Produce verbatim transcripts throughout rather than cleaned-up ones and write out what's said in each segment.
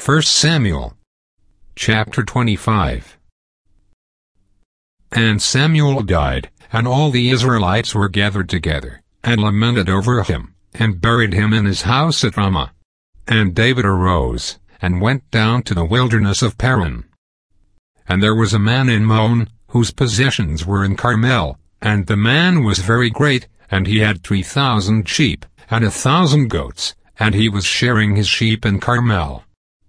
First Samuel chapter twenty-five. And Samuel died, and all the Israelites were gathered together, and lamented over him, and buried him in his house at Ramah. And David arose, and went down to the wilderness of Paran. And there was a man in Maon, whose possessions were in Carmel, and the man was very great, and he had three thousand sheep, and a thousand goats, and he was sharing his sheep in Carmel.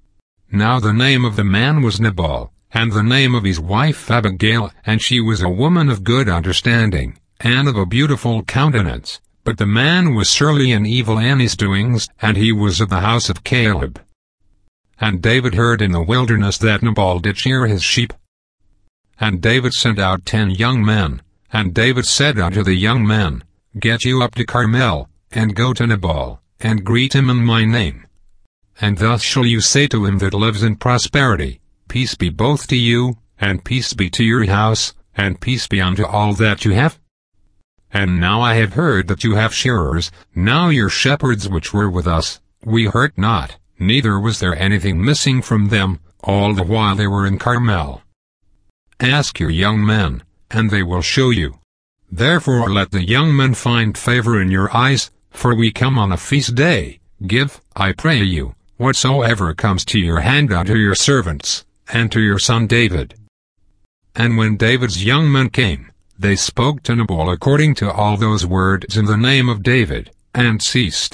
Now the name of the man was Nabal, and the name of his wife Abigail, and she was a woman of good understanding, and of a beautiful countenance. But the man was surly and evil in his doings, and he was of the house of Caleb. And David heard in the wilderness that Nabal did shear his sheep. And David sent out ten young men, and David said unto the young men, Get you up to Carmel, and go to Nabal, and greet him in my name. And thus shall you say to him that lives in prosperity, Peace be both to you, and peace be to your house, and peace be unto all that you have. And now I have heard that you have shearers. Now your shepherds which were with us, we hurt not, neither was there anything missing from them, all the while they were in Carmel. Ask your young men, and they will show you. Therefore let the young men find favor in your eyes, for we come on a feast day. Give, I pray you, whatsoever comes to your hand unto your servants, and to your son David. And when David's young men came, they spoke to Nabal according to all those words in the name of David, and ceased.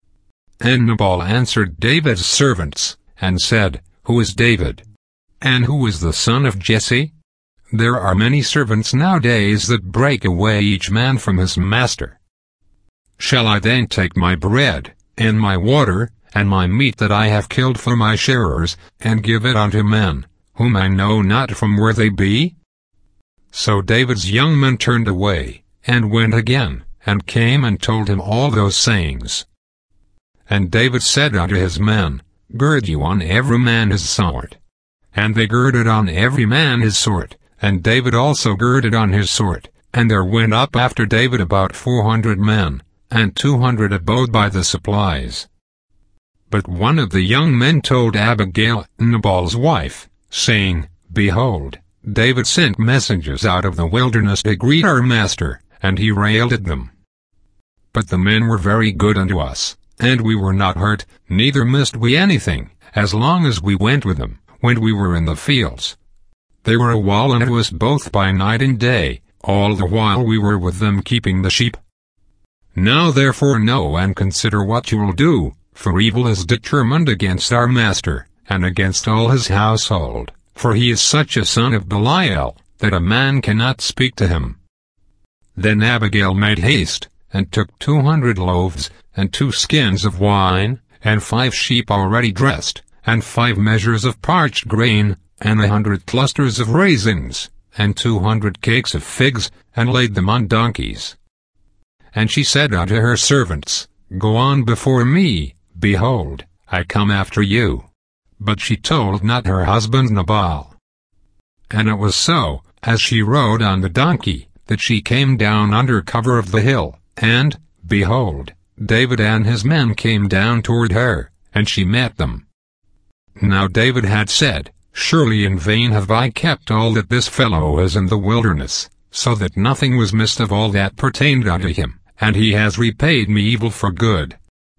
And Nabal answered David's servants, and said, Who is David? And who is the son of Jesse? There are many servants nowadays that break away each man from his master. Shall I then take my bread, and my water, and my meat that I have killed for my sharers, and give it unto men, whom I know not from where they be? So David's young men turned away, and went again, and came and told him all those sayings. And David said unto his men, Gird you on every man his sword. And they girded on every man his sword, and David also girded on his sword, and there went up after David about four hundred men, and two hundred abode by the supplies. But one of the young men told Abigail, Nabal's wife, saying, Behold, David sent messengers out of the wilderness to greet our master, and he railed at them. But the men were very good unto us, and we were not hurt, neither missed we anything, as long as we went with them, when we were in the fields. They were a wall unto us both by night and day, all the while we were with them keeping the sheep. Now therefore know and consider what you will do, for evil is determined against our master, and against all his household, for he is such a son of Belial, that a man cannot speak to him. Then Abigail made haste, and took two hundred loaves, and two skins of wine, and five sheep already dressed, and five measures of parched grain, and a hundred clusters of raisins, and two hundred cakes of figs, and laid them on donkeys. And she said unto her servants, Go on before me, behold, I come after you. But she told not her husband Nabal. And it was so, as she rode on the donkey, that she came down under cover of the hill, and, behold, David and his men came down toward her, and she met them. Now David had said, Surely in vain have I kept all that this fellow is in the wilderness, so that nothing was missed of all that pertained unto him, and he has repaid me evil for good.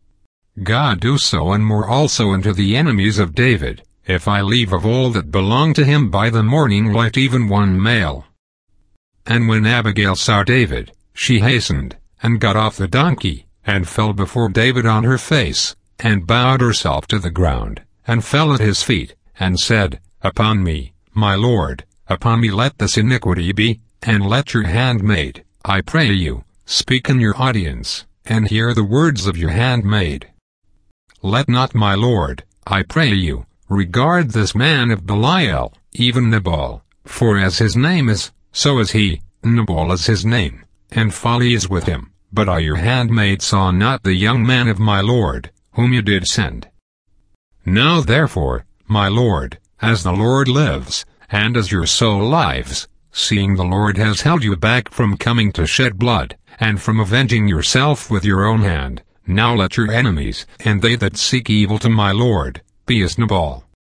God do so and more also unto the enemies of David, if I leave of all that belong to him by the morning light even one male. And when Abigail saw David, she hastened, and got off the donkey, and fell before David on her face, and bowed herself to the ground, and fell at his feet, and said, Upon me, my lord, upon me let this iniquity be, and let your handmaid, I pray you, speak in your audience, and hear the words of your handmaid. Let not my lord, I pray you, regard this man of Belial, even Nabal, for as his name is, so is he, Nabal is his name, and folly is with him. But I your handmaid saw not the young man of my lord, whom you did send. Now therefore, my lord, as the Lord lives, and as your soul lives, seeing the Lord has held you back from coming to shed blood, and from avenging yourself with your own hand, now let your enemies, and they that seek evil to my lord, be as Nabal.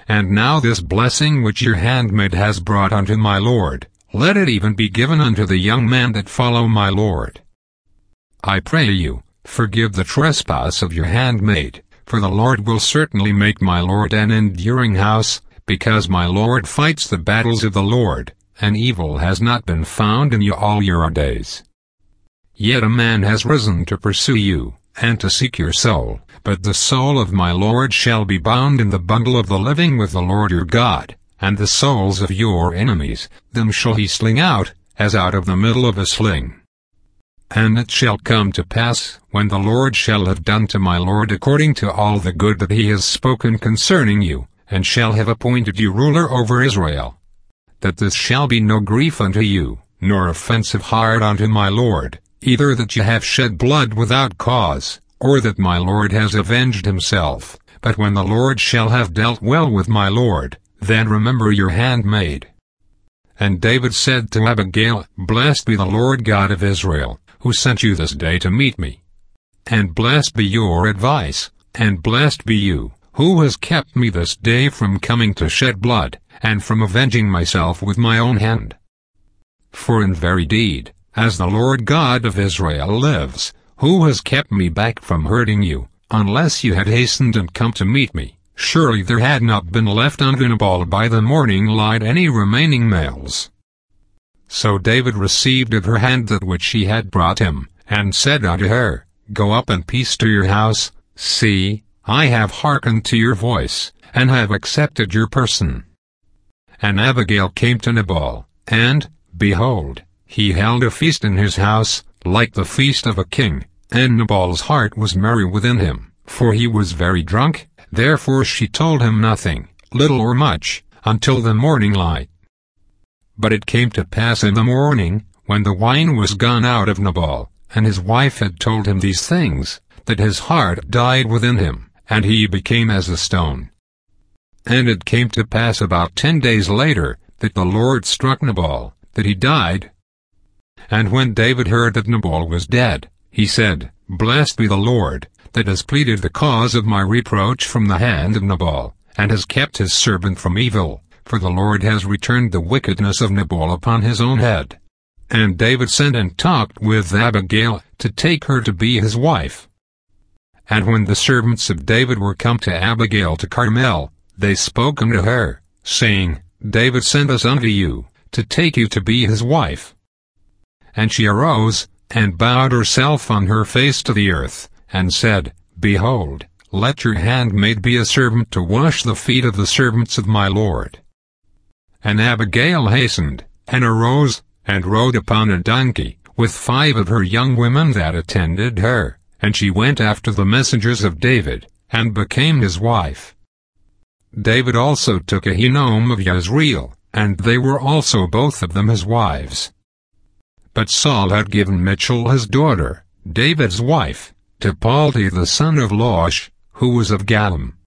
And now this blessing which your handmaid has brought unto my lord, let it even be given unto the young men that follow my lord. I pray you, forgive the trespass of your handmaid, for the Lord will certainly make my lord an enduring house, because my lord fights the battles of the Lord, and evil has not been found in you all your days. Yet a man has risen to pursue you, and to seek your soul, but the soul of my lord shall be bound in the bundle of the living with the Lord your God, and the souls of your enemies, them shall he sling out, as out of the middle of a sling. And it shall come to pass, when the Lord shall have done to my lord according to all the good that he has spoken concerning you, and shall have appointed you ruler over Israel, that this shall be no grief unto you, nor offensive heart unto my lord, either that ye have shed blood without cause, or that my lord has avenged himself, but when the Lord shall have dealt well with my lord, then remember your handmaid. And David said to Abigail, Blessed be the Lord God of Israel, who sent you this day to meet me. And blessed be your advice, and blessed be you, who has kept me this day from coming to shed blood, and from avenging myself with my own hand. For in very deed, as the Lord God of Israel lives, who has kept me back from hurting you, unless you had hastened and come to meet me, surely there had not been left unto Nabal by the morning light any remaining males. So David received of her hand that which she had brought him, and said unto her, Go up in peace to your house. See, I have hearkened to your voice, and have accepted your person. And Abigail came to Nabal, and, behold, he held a feast in his house, like the feast of a king, and Nabal's heart was merry within him, for he was very drunk. Therefore she told him nothing, little or much, until the morning light. But it came to pass in the morning, when the wine was gone out of Nabal, and his wife had told him these things, that his heart died within him, and he became as a stone. And it came to pass about ten days later, that the Lord struck Nabal, that he died. And when David heard that Nabal was dead, he said, Blessed be the Lord, that has pleaded the cause of my reproach from the hand of Nabal, and has kept his servant from evil, for the Lord has returned the wickedness of Nabal upon his own head. And David sent and talked with Abigail, to take her to be his wife. And when the servants of David were come to Abigail to Carmel, they spoke unto her, saying, David sent us unto you, to take you to be his wife. And she arose, and bowed herself on her face to the earth, and said, Behold, let your handmaid be a servant to wash the feet of the servants of my lord. And Abigail hastened, and arose, and rode upon a donkey, with five of her young women that attended her, and she went after the messengers of David, and became his wife. David also took Ahinoam of Jezreel, and they were also both of them his wives. But Saul had given Michal his daughter, David's wife, to Palti the son of Losh, who was of Galim.